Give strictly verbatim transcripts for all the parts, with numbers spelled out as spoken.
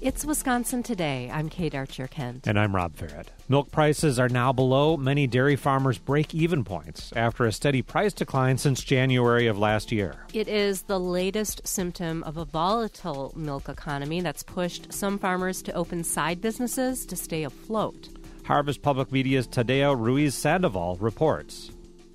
It's Wisconsin Today. I'm Kate Archer-Kent. And I'm Rob Farrett. Milk prices are now below many dairy farmers' break-even points after a steady price decline since January of last year. It is the latest symptom of a volatile milk economy that's pushed some farmers to open side businesses to stay afloat. Harvest Public Media's Tadeo Ruiz Sandoval reports.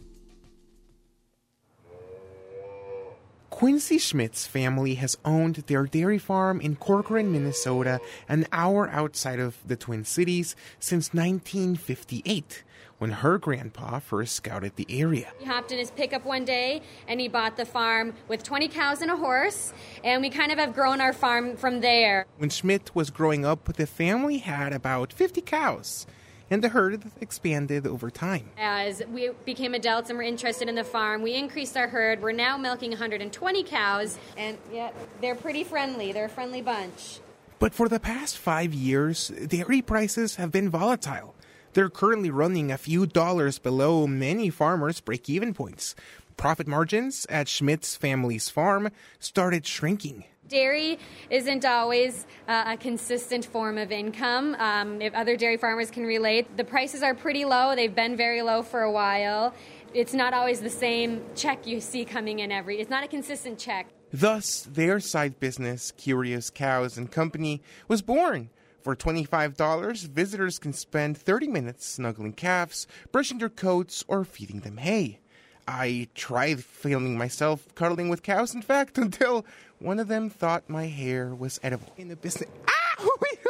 Quincy Schmidt's family has owned their dairy farm in Corcoran, Minnesota, an hour outside of the Twin Cities, since nineteen fifty-eight, when her grandpa first scouted the area. He hopped in his pickup one day, and he bought the farm with twenty cows and a horse, and we kind of have grown our farm from there. When Schmidt was growing up, the family had about fifty cows, and the herd expanded over time. As we became adults and were interested in the farm, we increased our herd. We're now milking one hundred twenty cows, and yeah, they're pretty friendly. They're a friendly bunch. But for the past five years, dairy prices have been volatile. They're currently running a few dollars below many farmers' break-even points. Profit margins at Schmidt's family's farm started shrinking. Dairy isn't always uh, a consistent form of income. Um, if other dairy farmers can relate, the prices are pretty low. They've been very low for a while. It's not always the same check you see coming in every. It's not a consistent check. Thus, their side business, Curious Cows and Company, was born. For twenty-five dollars, visitors can spend thirty minutes snuggling calves, brushing their coats, or feeding them hay. I tried filming myself cuddling with cows, in fact, until one of them thought my hair was edible. In the business. Ah!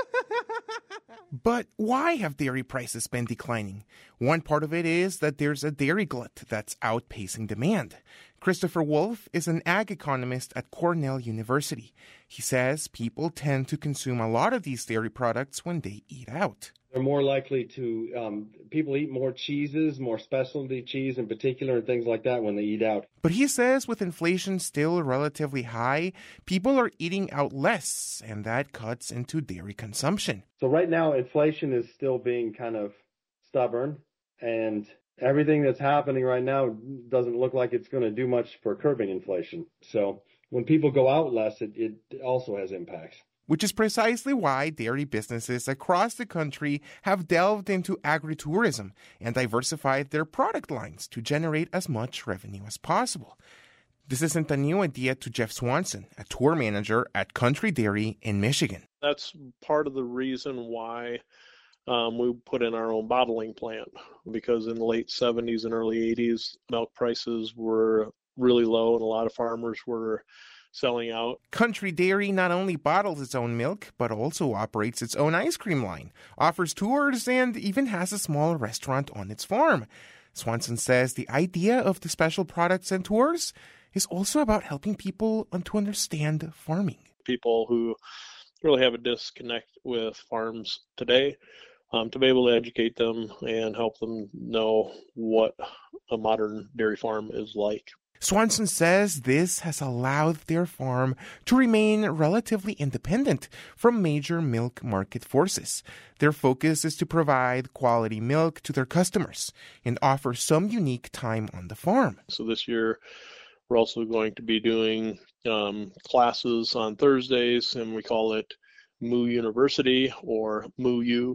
But why have dairy prices been declining? One part of it is that there's a dairy glut that's outpacing demand. Christopher Wolf is an ag economist at Cornell University. He says people tend to consume a lot of these dairy products when they eat out. They're more likely to, um, people eat more cheeses, more specialty cheese in particular, and things like that when they eat out. But he says with inflation still relatively high, people are eating out less, and that cuts into dairy consumption. So right now, inflation is still being kind of stubborn, and everything that's happening right now doesn't look like it's going to do much for curbing inflation. So when people go out less, it, it also has impacts. Which is precisely why dairy businesses across the country have delved into agritourism and diversified their product lines to generate as much revenue as possible. This isn't a new idea to Jeff Swanson, a tour manager at Country Dairy in Michigan. That's part of the reason why um, we put in our own bottling plant, because in the late seventies and early eighties, milk prices were really low and a lot of farmers were selling out. Country Dairy not only bottles its own milk, but also operates its own ice cream line, offers tours, and even has a small restaurant on its farm. Swanson says the idea of the special products and tours is also about helping people to understand farming. People who really have a disconnect with farms today, um, to be able to educate them and help them know what a modern dairy farm is like. Swanson says this has allowed their farm to remain relatively independent from major milk market forces. Their focus is to provide quality milk to their customers and offer some unique time on the farm. So this year, we're also going to be doing um, classes on Thursdays, and we call it Moo University or Moo U.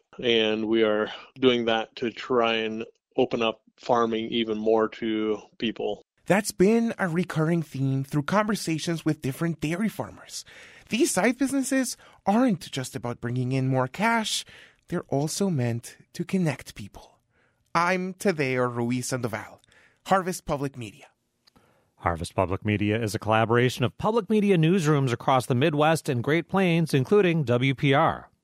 And we are doing that to try and open up farming even more to people. That's been a recurring theme through conversations with different dairy farmers. These side businesses aren't just about bringing in more cash, they're also meant to connect people. I'm Tadeo Ruiz Sandoval, Harvest Public Media. Harvest Public Media is a collaboration of public media newsrooms across the Midwest and Great Plains, including W P R.